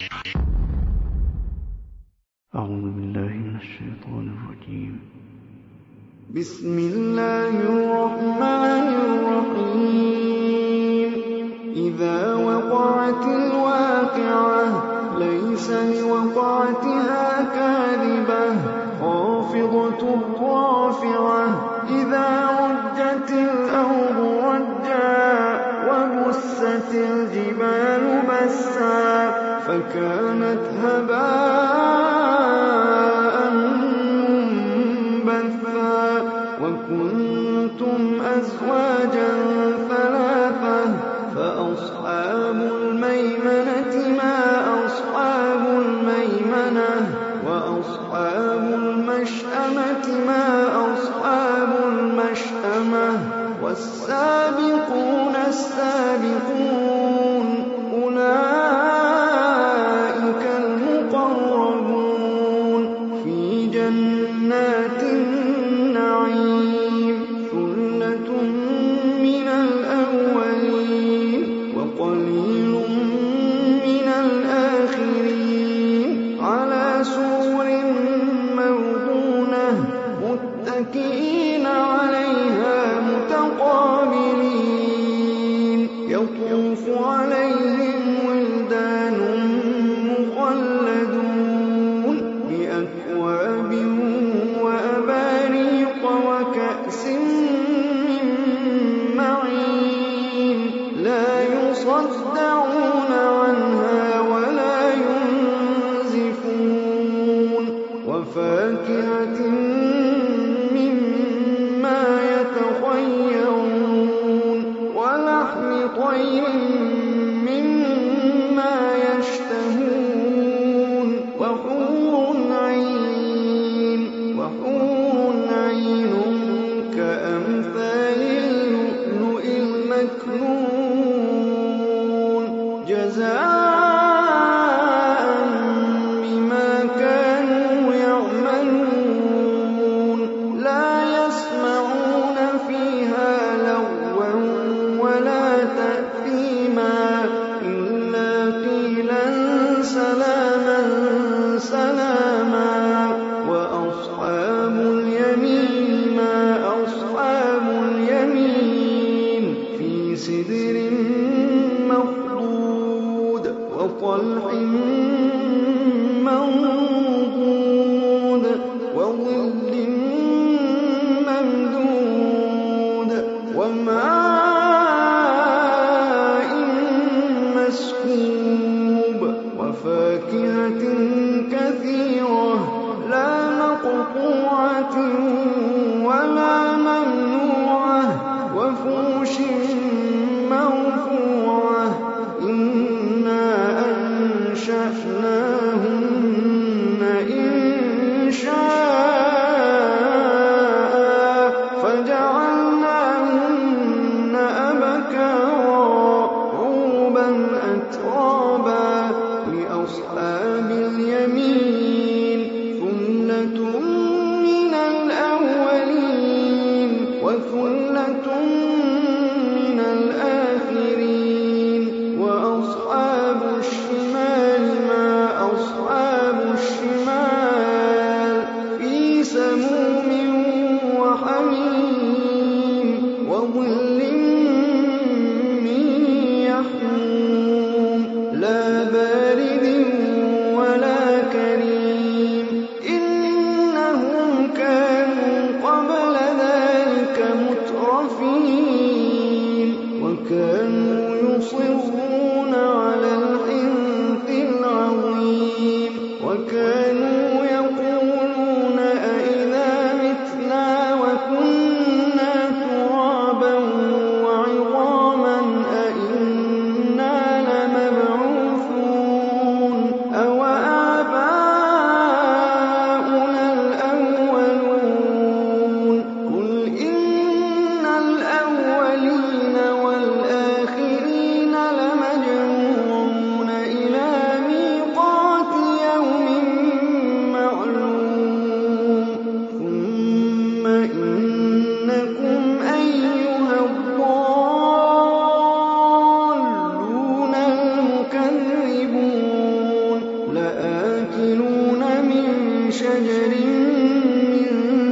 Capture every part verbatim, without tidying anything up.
أعوذ بالله من الشيطان الرجيم. بسم الله الرحمن الرحيم. إذا وقعت الواقعة ليس لوقعتها كاذبة خافضة رافعة إذا رجت الأرض رجا وبست الجبال بسا فكانت هباء منبثا وكنتم أزواجا ثلاثة فأصحاب الميمنة ما أصحاب الميمنة وأصحاب المشأمة ما أصحاب المشأمة والسابقون السابقون أولئك المقربون في جنات النعيم ثلة من الأولين وقليل من الآخرين على سرر موضونة متكئين عليها متقابلين يطوف عليهم ولدان مخلدون بأكواب وأباريق وكأس من معين لا يصدعون عنها ولا ينزفون وفاكهة مما يتخيرون ولحم طير مما يشتهون وحور عين وحور عين كأمثال اللؤلؤ المكنون جزاء بما كانوا يعملون لا يسمعون فيها لغوا ولا تأثيما إلا قيلا سلاما سلاما وأصحاب اليمين ما أصحاب اليمين في سدر مخضود وطلح منضود وظل ممدود وماء مسكوب وفاكهة كثيرة لا مقطوعة ولا ممنوعة وفرش مرفوعة إنا أنشأناهن إنشاء فجعلناهن أبكارا عربا أترابا لأصحاب اليمين ثلة من الأولين وثلة من الآخرين وأصحاب الشمال ما أصحاب الشمال في سموم وحميم وظل من يحموم لا بارد ولا شجر من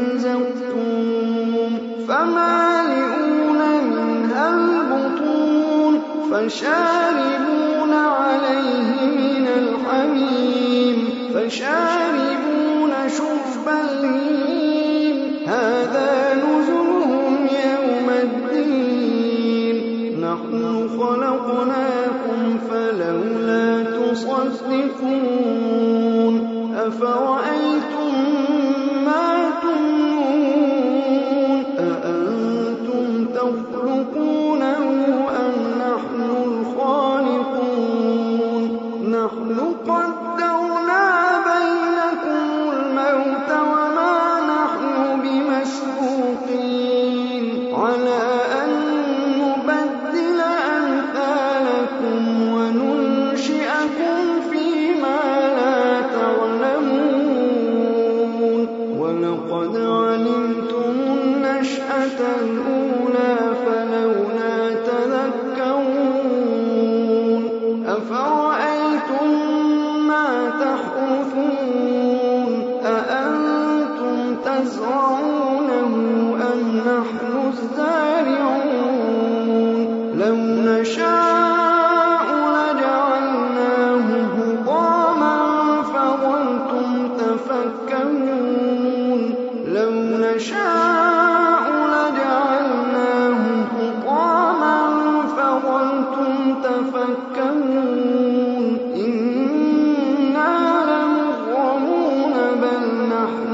زقوم فمالئون منها البطون فشاربون عليه من الحميم فشاربون شرب الهيم هذا نزلهم يوم الدين نحن خلقناكم فلولا تصدقون أفرأيتم ما تمنون أأنتم تخلقونه أم نحن الخالقون نحن قدرنا بينكم الموت وما نحن بمسبوقين على أن نبدل أمثالكم وننشئكم فيما لا تعلمون ولقد علمتم النشأة الأولى فلولا تذكرون أفرأيتم ما تحرثون أأنتم تزرعونه أم نحن الزارعون لو نشاء لجعلناه حطاما فظلتم تفكهون لو نشاء لجعلناه حطاما فظلتم تفكهون إنا لمغرمون بل نحن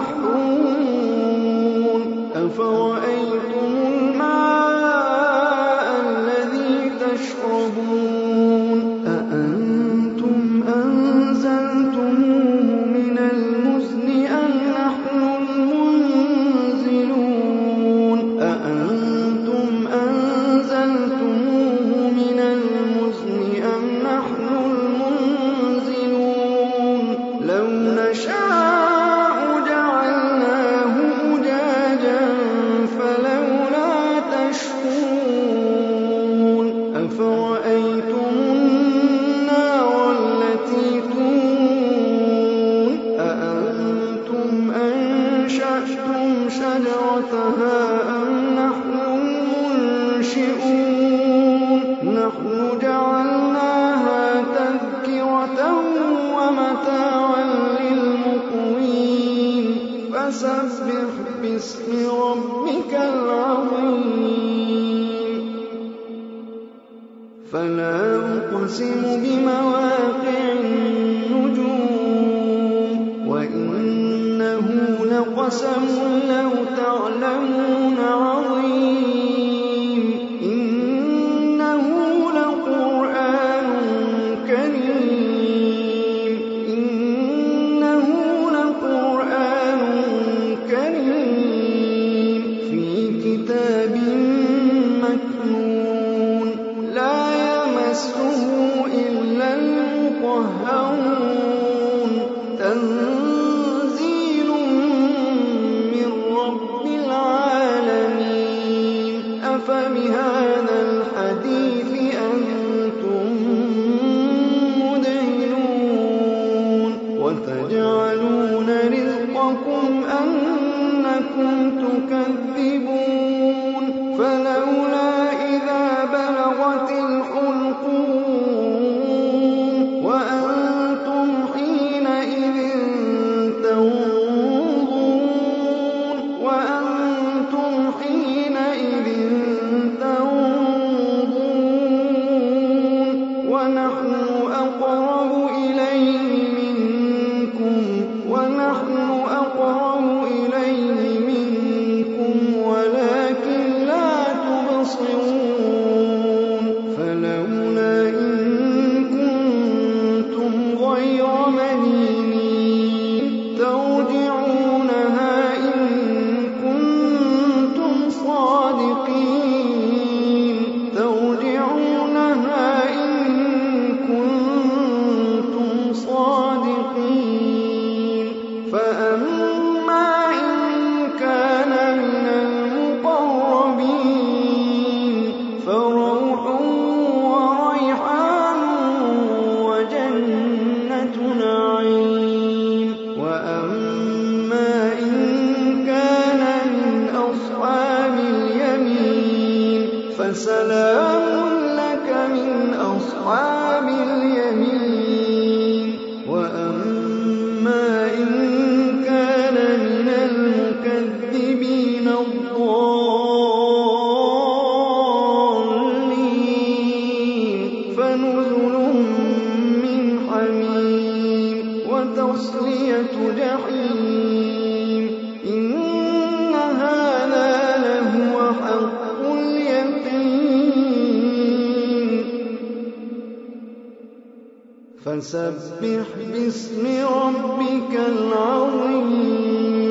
محرومون أفرأيتم الماء الذي تشربون أأنتم أنزلتموه من المزن أم نحن المنزلون أأنتم أنزلتموه من المزن أم نحن المنزلون لو نشاء جعلناه أجاجا فلولا تشكرون أفرأيتم النار التي تورون أأنتم أنشأتم شجرتها أم نحن المنشئون نحن جعلناها تذكرة ومتاعا للمقوين فسبح باسم ربك العظيم فلا أقسم بمواقع النجوم وإنه لقسم لو تعلمون عظيم إنه لقرآن كريم إنه لقرآن كريم في كتاب مكنون لا يمسه إلا المطهرون تنزيل من رب العالمين أفبهذا الحديث أنتم مدهنون وتجعلون رزقكم أنكم تكذبون فلولا إذا بلغت الحلقوم وأنتم حينئذ تنظرون وأنتم حينئذ تنظرون ونحن أقرب إليه منكم ونحن أقرب إليه منكم ولكن لا تبصرون فلولا إن كنتم غير مدينين ترجعونها إن كنتم صادقين ترجعونها إن كنتم صادقين فسبح باسم ربك العظيم